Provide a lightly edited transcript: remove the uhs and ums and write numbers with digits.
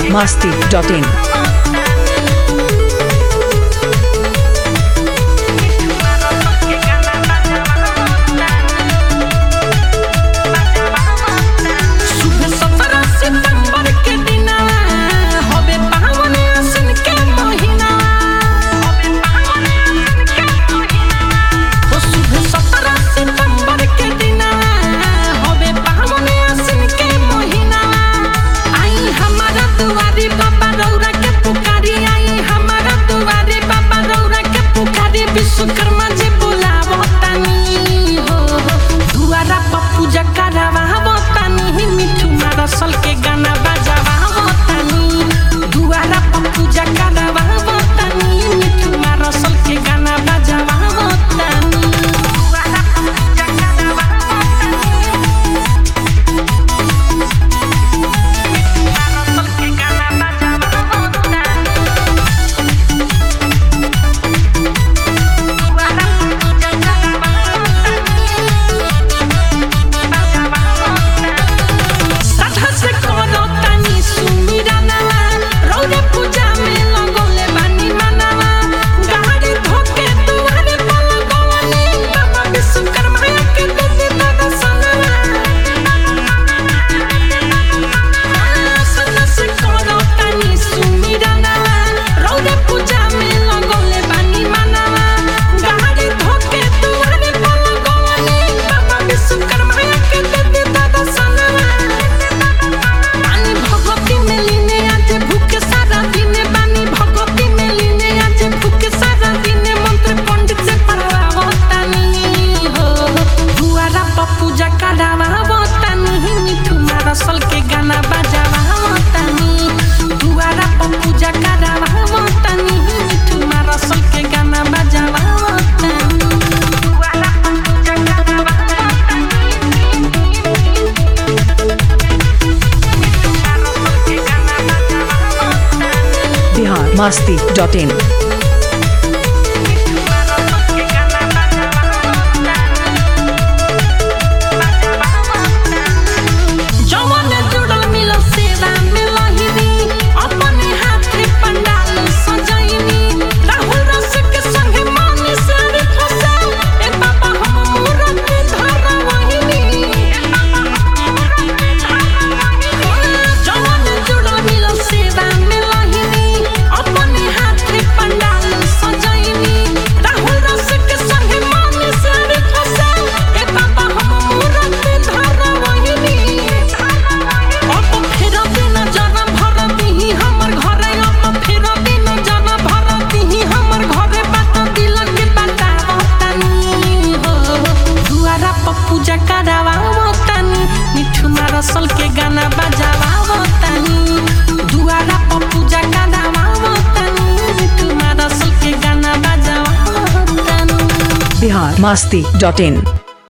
biharmasti.in Vishwakarma ji बुलावतानी हो दुआरा पर पूजा करावतानी मिठू मारसल के गाना बजावतानी दुआरा पर पूजा करावतानी मिठू मारसल के गाना बजावतानी दुआरा पर पूजा मारसल के गाना बजावतानी के गाना बजावतानी दुआरा पर पूजा करावतानी मिठू मारसल के गाना बजावतानी दुआरा पर पूजा करावतानी मिठू मारसल के गाना बजावतानी biharmasti.in पूजा करावतानी मिठू मारसल के गाना बजावतानी दुआरा पर पूजा करावतानी मिठू मारसल के गाना बजावतानी biharmasti.in